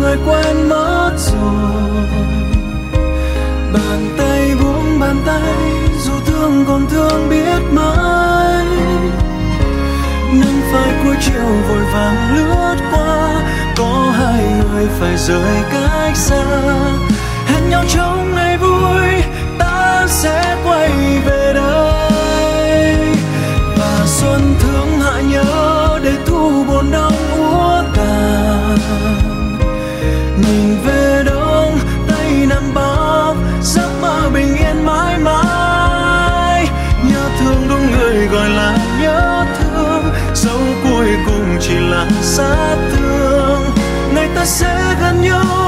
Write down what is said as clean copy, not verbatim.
người quên mất rồi. Bàn tay buông bàn tay, dù thương còn thương biết mấy. Nắng phai cuối chiều vội vàng lướt qua, có hai người phải rời cách xa. Hẹn nhau trong ngày vui, ta sẽ quay về đây. Và xuân thương hạ nhớ để thu buồn đau úa tàn. Nhìn về đông, tay nằm bóp giấc mơ bình yên mãi mãi. Nhớ thương đúng người gọi là nhớ thương, dẫu cuối cùng chỉ là sát thương. Ngày ta sẽ gần nhau